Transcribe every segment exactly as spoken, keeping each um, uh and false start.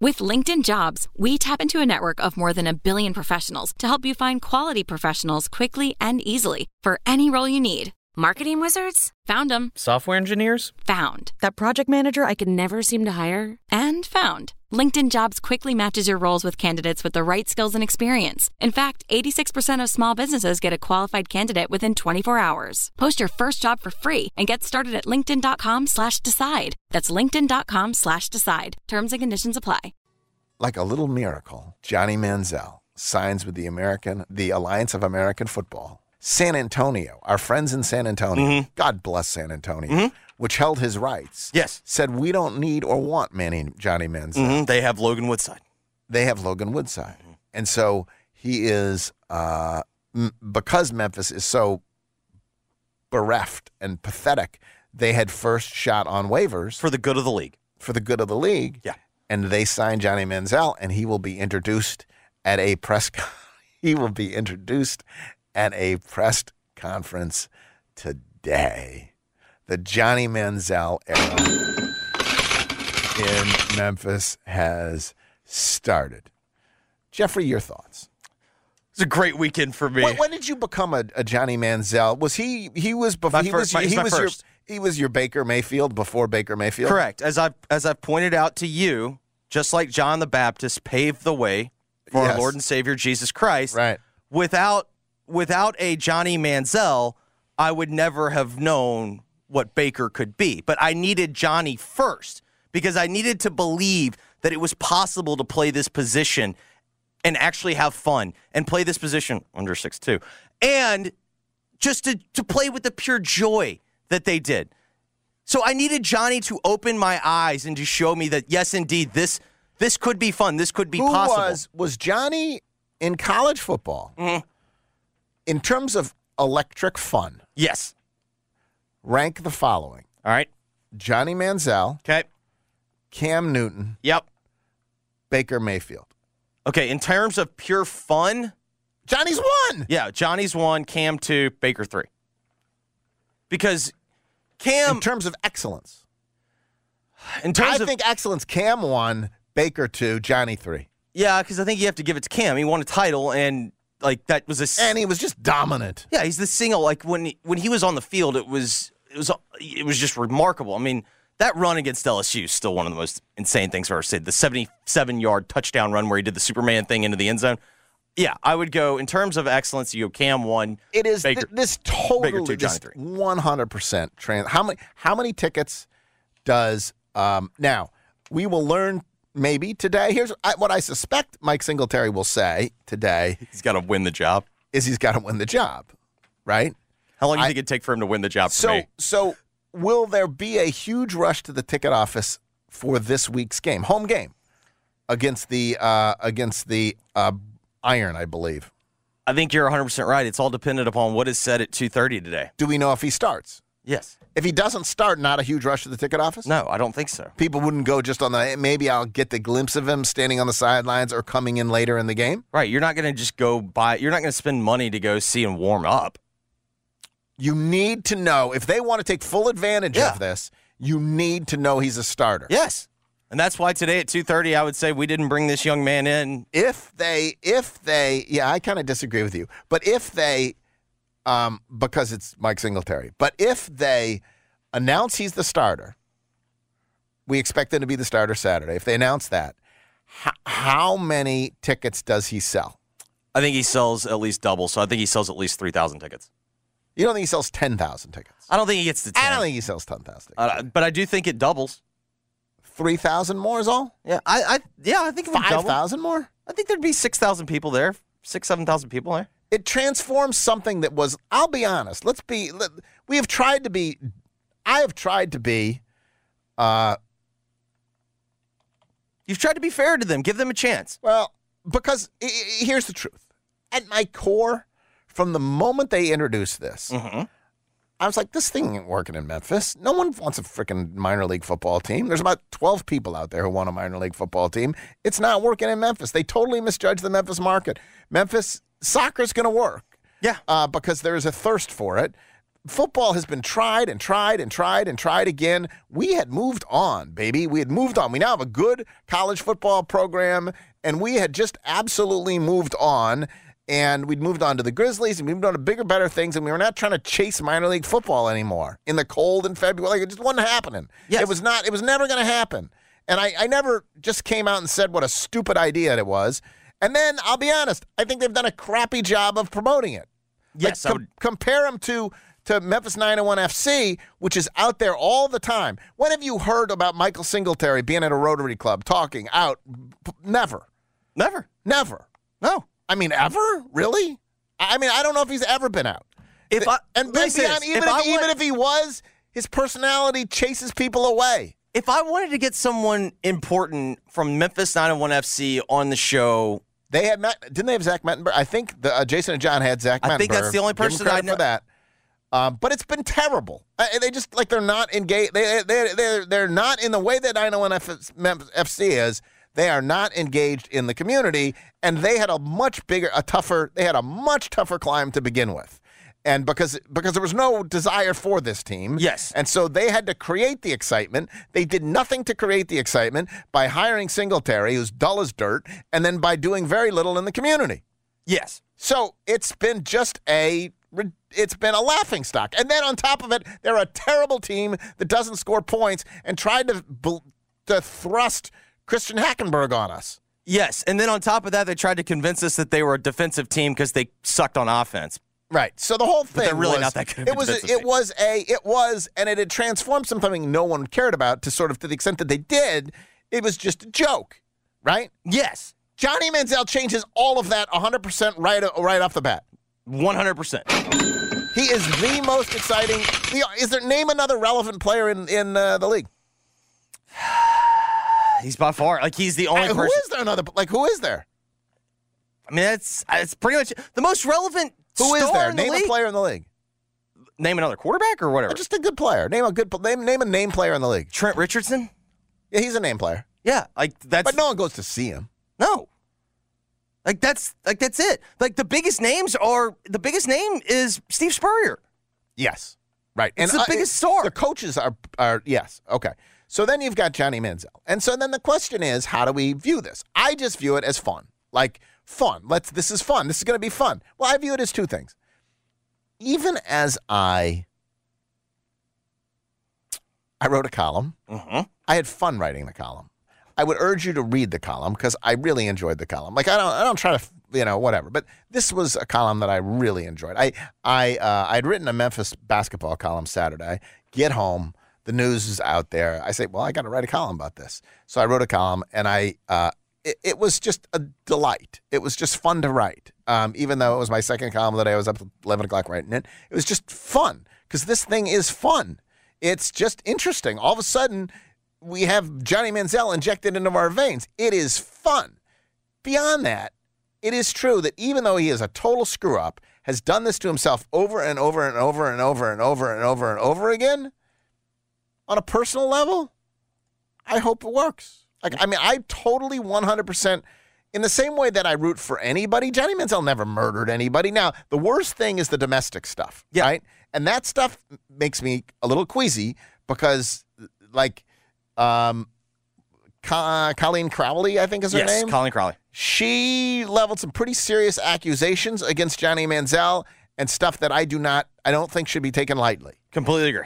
With LinkedIn Jobs, we tap into a network of more than a billion professionals to help you find quality professionals quickly and easily for any role you need. Marketing wizards? Found them. Software engineers? Found. That project manager I could never seem to hire? And found. LinkedIn Jobs quickly matches your roles with candidates with the right skills and experience. In fact, eighty-six percent of small businesses get a qualified candidate within twenty-four hours. Post your first job for free and get started at linkedin.com slash decide. That's linkedin.com slash decide. Terms and conditions apply. Like a little miracle, Johnny Manziel signs with the American, the Alliance of American Football. San Antonio, our friends in San Antonio, mm-hmm. God bless San Antonio, mm-hmm. which held his rights. Yes. Said, we don't need or want Manny Johnny Manziel. Mm-hmm. They have Logan Woodside. They have Logan Woodside. Mm-hmm. And so he is, uh, m- because Memphis is so bereft and pathetic, they had first shot on waivers. For the good of the league. For the good of the league. Yeah. And they signed Johnny Manziel, and he will be introduced at a press con- he will be introduced at a press conference today. The Johnny Manziel era in Memphis has started. Jeffrey, your thoughts? It's a great weekend for me. When, when did you become a, a Johnny Manziel? Was he he was before my he fir- was my, he my was first. your he was your Baker Mayfield before Baker Mayfield? Correct. As I've as I've pointed out to you, just like John the Baptist paved the way for Yes. our Lord and Savior Jesus Christ. Right. Without without a Johnny Manziel, I would never have known what Baker could be. But I needed Johnny first because I needed to believe that it was possible to play this position and actually have fun and play this position under six two. And just to, to play with the pure joy that they did. So I needed Johnny to open my eyes and to show me that, yes, indeed, this this could be fun. This could be Who possible. was was Johnny in college football? Mm-hmm. In terms of electric fun, Yes. rank the following. All right. Johnny Manziel, Okay. Cam Newton, Yep. Baker Mayfield. Okay, in terms of pure fun, Johnny's one. yeah, Johnny's one, Cam two, Baker three. Because Cam, In terms of excellence. in terms I of, think excellence, Cam one, Baker two, Johnny three. yeah, because I think you have to give it to Cam. He won a title, and like that was a, s- And he was just dominant. yeah, he's the single. Like when he, when he was on the field, it was it was it was just remarkable. I mean, that run against L S U is still one of the most insane things I've ever seen. The seventy-seven yard touchdown run where he did the Superman thing into the end zone. Yeah, I would go in terms of excellence. You go Cam one. It is Baker, th- this totally Baker two, Johnny this three. one hundred percent trans. How many how many tickets does um, now we will learn maybe today. Here's I, what I suspect Mike Singletary will say today He's got to win the job. is he's got to win the job, right? How long do you I- think it'd take for him to win the job for So me? so will there be a huge rush to the ticket office for this week's game, home game against the uh, against the uh, Iron, I believe. I think you're one hundred percent right. It's all dependent upon what is said at two thirty today. Do we know if he starts? Yes. If he doesn't start, not a huge rush to the ticket office? No, I don't think so. People wouldn't go just on the, maybe I'll get the glimpse of him standing on the sidelines or coming in later in the game. Right. You're not going to just go buy, you're not going to spend money to go see him warm up. You need to know, if they want to take full advantage Yeah. of this, you need to know he's a starter. Yes. And that's why today at two thirty, I would say we didn't bring this young man in. If they, if they, yeah, I kind of disagree with you, but if they, um, because it's Mike Singletary, but if they announce he's the starter, we expect him to be the starter Saturday. If they announce that, h- how many tickets does he sell? I think he sells at least double, so I think he sells at least three thousand tickets. You don't think he sells ten thousand tickets? I don't think he gets to ten. I don't think he sells ten thousand. Uh, but I do think it doubles. three thousand more is all? Yeah, I, I yeah, I think it would double. five thousand more? I think there'd be six thousand people there, six, seven thousand people there. It transforms something that was, I'll be honest, let's be, let, we have tried to be, I have tried to be, uh, You've tried to be fair to them, give them a chance. well, because I- I- here's the truth. At my core, from the moment they introduced this, Mm-hmm. I was like, this thing ain't working in Memphis. No one wants a freaking minor league football team. There's about twelve people out there who want a minor league football team. It's not working in Memphis. They totally misjudged the Memphis market. Memphis soccer's going to work. Yeah. Uh, because there is a thirst for it. football has been tried and tried and tried and tried again. We had moved on, baby. We had moved on. We now have a good college football program, and we had just absolutely moved on. And we'd moved on to the Grizzlies, and we moved on to bigger, better things, and we were not trying to chase minor league football anymore in the cold in February. Like, it just wasn't happening. Yes. It was not. It was never going to happen. And I, I never just came out and said what a stupid idea it was. And then, I'll be honest, I think they've done a crappy job of promoting it. Yes, like, I would- com- compare them to, to Memphis nine oh one F C, which is out there all the time. When have you heard about Michael Singletary being at a Rotary Club, talking out? P- never. Never. Never. No. I mean, ever? Really? I mean, I don't know if he's ever been out. If I, and let me say beyond, this, even, if if, I even want- if he was, his personality chases people away. If I wanted to get someone important from Memphis nine oh one F C on the show, They had Matt, didn't they have Zach Mettenberg? I think the, uh, Jason and John had Zach Mettenberg. I think that's the only Give them person credit I know- for that. Um, but it's been terrible. Uh, they just like they're not engaged. They they they they're not in the way that nine oh one F C is. They are not engaged in the community, and they had a much bigger, a tougher. They had a much tougher climb to begin with, and because because there was no desire for this team. Yes. And so they had to create the excitement. They did nothing to create the excitement by hiring Singletary, who's dull as dirt, and then by doing very little in the community. yes. So it's been just a it's been a laughingstock. And then on top of it, they're a terrible team that doesn't score points and tried to to thrust Christian Hackenberg on us. Yes, and then on top of that, they tried to convince us that they were a defensive team because they sucked on offense. Right. So the whole thing they're really was, not that good of it a was defensive it team. was a it was and it had transformed something no one cared about to sort of to the extent that they did. It was just a joke, right? Yes, Johnny Manziel changes all of that one hundred percent right right off the bat. one hundred percent. He is the most exciting. The, is there name another relevant player in in uh, the league? He's by far, like, he's the only Uh, who person. is there another? Like, who is there? I mean, that's it's pretty much the most relevant Who is star there? in the Name league. a player in the league. Name another quarterback or whatever. Uh, Just a good player. Name a good name. Name a name player in the league. Trent Richardson? Yeah, he's a name player, Yeah, like that's but no one goes to see him. no. Like that's like that's it. Like the biggest names are the biggest name is Steve Spurrier. Yes, right. It's the biggest it- star. The coaches are are yes. Okay. So then you've got Johnny Manziel, and so then the question is, how do we view this? I just view it as fun, like fun. Let's. This is fun. This is going to be fun. Well, I view it as two things. Even as I, I wrote a column. Mm-hmm. I had fun writing the column. I would urge you to read the column because I really enjoyed the column. Like I don't, I don't try to, you know, whatever. But this was a column that I really enjoyed. I, I, uh, I'd written a Memphis basketball column Saturday. Get home, the news is out there. I say, well, I got to write a column about this. So I wrote a column, and I, uh, it, it was just a delight. It was just fun to write. Um, even though it was my second column of the day, I was up at eleven o'clock writing it. It was just fun because this thing is fun. It's just interesting. All of a sudden, we have Johnny Manziel injected into our veins. It is fun. Beyond that, it is true that even though he is a total screw-up, has done this to himself over and over and over and over and over and over and over again, on a personal level, I hope it works. Like, I mean, I totally one hundred percent, in the same way that I root for anybody, Johnny Manziel never murdered anybody. Now, the worst thing is the domestic stuff, Yeah. right? And that stuff makes me a little queasy because, like, um, Co- Colleen Crowley, I think is her Yes, name. Colin Crowley. She leveled some pretty serious accusations against Johnny Manziel and stuff that I do not, I don't think should be taken lightly. Completely agree.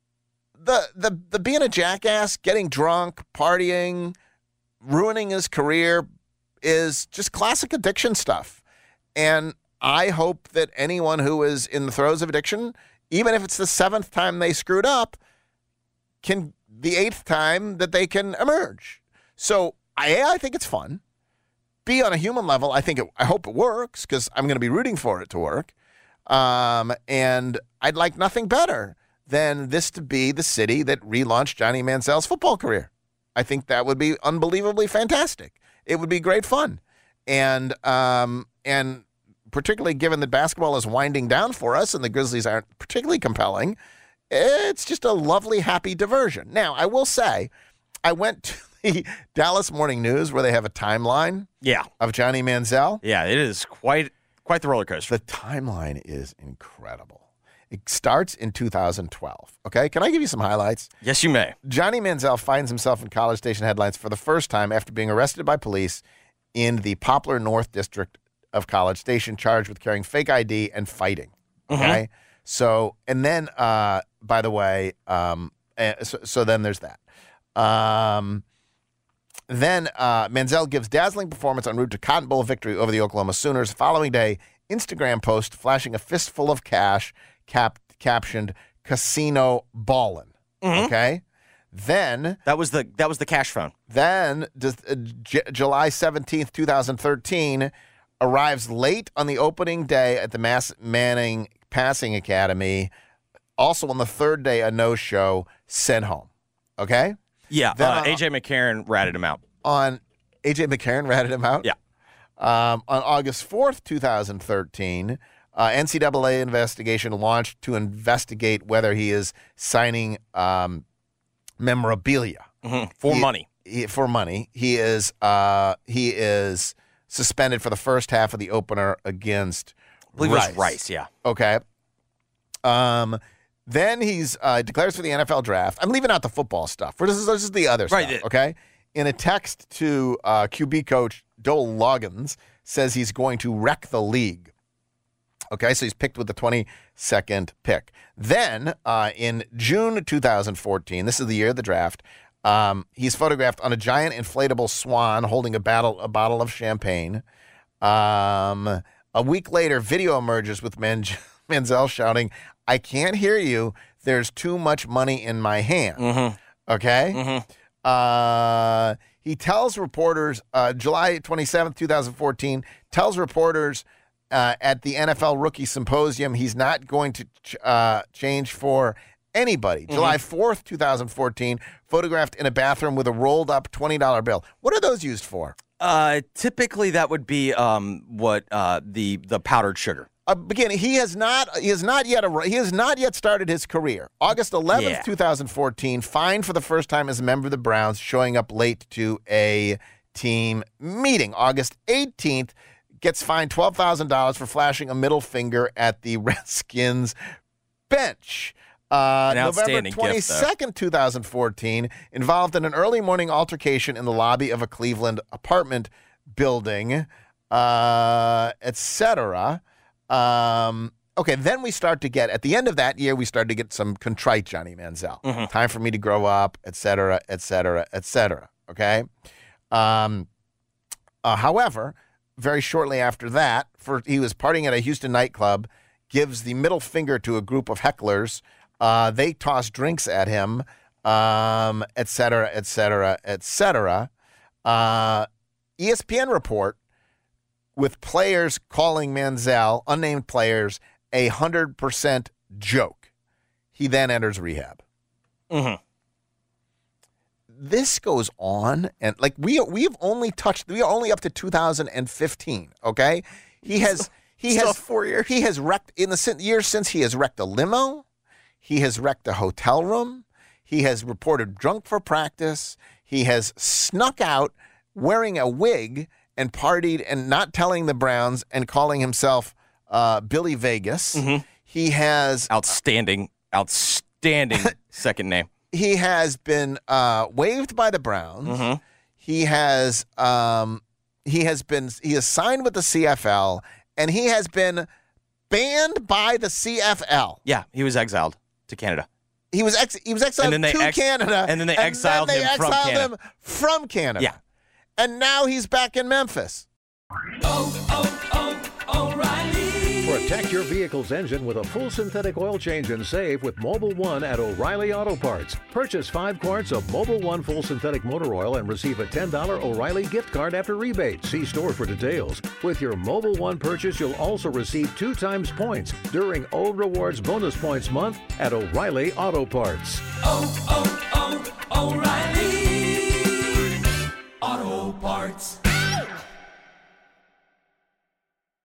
The the the being a jackass, getting drunk, partying, ruining his career is just classic addiction stuff. And I hope that anyone who is in the throes of addiction, even if it's the seventh time they screwed up, can the eighth time that they can emerge. So I, I think it's fun. B, on a human level, I think it, I hope it works because I'm going to be rooting for it to work. Um, and I'd like nothing better than this to be the city that relaunched Johnny Manziel's football career. I think that would be unbelievably fantastic. It would be great fun. And um, and particularly given that basketball is winding down for us and the Grizzlies aren't particularly compelling, it's just a lovely, happy diversion. Now, I will say, I went to the Dallas Morning News where they have a timeline Yeah. of Johnny Manziel. Yeah, it is quite quite the roller coaster. The timeline is incredible. It starts in two thousand twelve. Okay, can I give you some highlights? Yes, you may. Johnny Manziel finds himself in College Station headlines for the first time after being arrested by police in the Poplar North District of College Station, charged with carrying fake I D and fighting. Okay, mm-hmm. so and then, uh, by the way, um, so, so then there's that. Um, then uh, Manziel gives dazzling performance en route to Cotton Bowl victory over the Oklahoma Sooners. The following day, Instagram post flashing a fistful of cash, cap- captioned "Casino Ballin'." Mm-hmm. Okay, then that was the that was the cash phone. Then uh, J- July seventeenth, twenty thirteen, arrives late on the opening day at the Mass Manning Passing Academy. Also on the third day, a no-show, sent home. Okay. Yeah, uh, A J McCarron ratted him out. On A J McCarron ratted him out? Yeah. Um, on August fourth, twenty thirteen, uh, N C double A investigation launched to investigate whether he is signing um, memorabilia. Mm-hmm. For he, money. He, for money. He is uh, he is suspended for the first half of the opener against I believe Rice. it was Rice, yeah. Okay. Um. Then he's uh, declares for the N F L draft. I'm leaving out the football stuff. This is, this is the other right, stuff, okay? In a text to uh, Q B coach Dole Loggins, says he's going to wreck the league. Okay, so he's picked with the twenty-second pick. Then uh, in June twenty fourteen, this is the year of the draft, um, he's photographed on a giant inflatable swan holding a, battle, a bottle of champagne. Um, a week later, video emerges with Man- Manziel shouting, "I can't hear you. There's too much money in my hand." Mm-hmm. Okay? Mm-hmm. Uh, he tells reporters, uh, July twenty-seventh, twenty fourteen, tells reporters uh, at the N F L Rookie Symposium he's not going to ch- uh, change for anybody. Mm-hmm. July fourth, twenty fourteen, photographed in a bathroom with a rolled up twenty dollar bill. What are those used for? Uh, typically, that would be um, what uh, the the powdered sugar. Uh, again, he has not. He has not yet. A, he has not yet started his career. August eleventh, yeah. twenty fourteen. Fined for the first time as a member of the Browns, showing up late to a team meeting. August eighteenth, gets fined twelve thousand dollars for flashing a middle finger at the Redskins bench. Uh, November twenty-second, twenty fourteen, involved in an early morning altercation in the lobby of a Cleveland apartment building, uh, et cetera. Um, okay, then we start to get, at the end of that year, we started to get some contrite Johnny Manziel. Mm-hmm. Time for me to grow up, et cetera, et cetera, et cetera. Okay? Um, uh, however, very shortly after that, for he was partying at a Houston nightclub, gives the middle finger to a group of hecklers. Uh, they toss drinks at him, um, et cetera, et cetera, et cetera. Uh, E S P N report with players calling Manziel, unnamed players, a one hundred percent joke. He then enters rehab. Mm-hmm. This goes on, and like we we have only touched, we are only up to two thousand fifteen, okay? He has, he Still has, four years. He has wrecked, in the years since, he has wrecked a limo. He has wrecked a hotel room. He has reported drunk for practice. He has snuck out wearing a wig and partied and not telling the Browns and calling himself uh, Billy Vegas. Mm-hmm. He has... Outstanding, outstanding second name. He has been uh, waived by the Browns. Mm-hmm. He has um, he has been he is signed with the C F L, and he has been banned by the C F L. Yeah, he was exiled to Canada. He was ex- he was exiled and then they to ex- Canada, and then they and exiled then they him exiled from Canada. him from Canada. Yeah, and now he's back in Memphis. Oh, oh, oh, O'Reilly. Protect your vehicle's engine with a full synthetic oil change and save with Mobil one at O'Reilly Auto Parts. Purchase five quarts of Mobil one full synthetic motor oil and receive a ten dollars O'Reilly gift card after rebate. See store for details. With your Mobil one purchase, you'll also receive two times points during O Rewards Bonus Points Month at O'Reilly Auto Parts. Oh, oh, oh, O'Reilly Auto Parts.